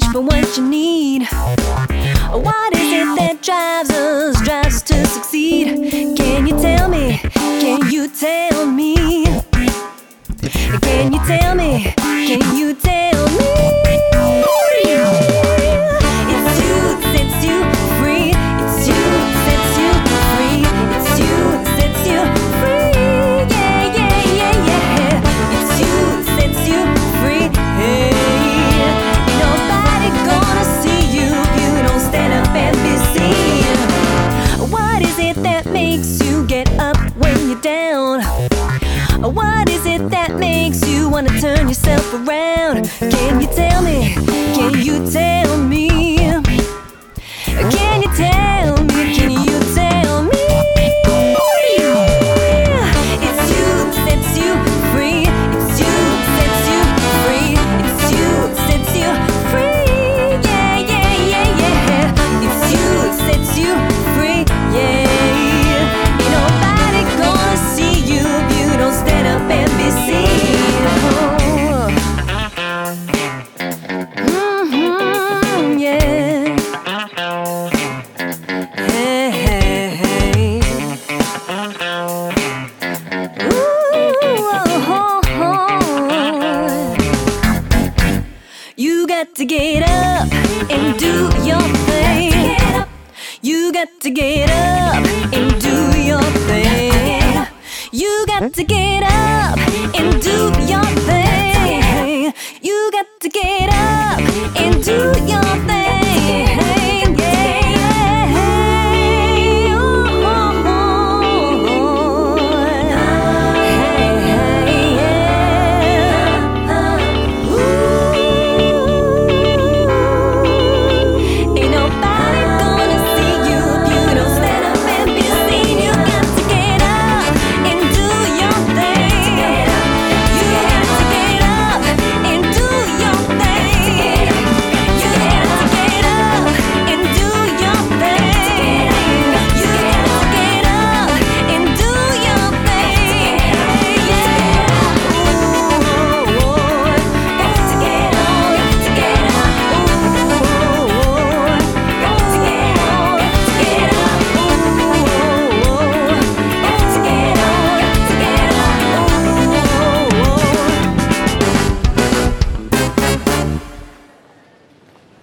for what you need. What is it that drives us to succeed? Can you tell me? Can you tell me? Can you tell me? Can you tell me? It's you that sets you free. It's you that sets you free. It's you that sets you free. Yeah, yeah, yeah, yeah. It's you that sets you free. Hey, ain't nobody gonna see you if you don't stand up and be seen. What is it that makes you get up when you're down? What is it that makes you wanna turn yourself around? Can you tell me? Can you tell me? Can you tell me? Can you tell me? It's you that sets you free. It's you that sets you free. It's you that sets you free. Yeah, yeah, yeah, yeah. It's you that sets you free. Yeah. Ain't nobody gonna see you if you don't stand up and be seen. Yeah. Hey, hey, hey. Ooh, oh, oh. You got to get up and do your thing. You got to get up and do your thing. You got to get up and do your thing. You got to get up.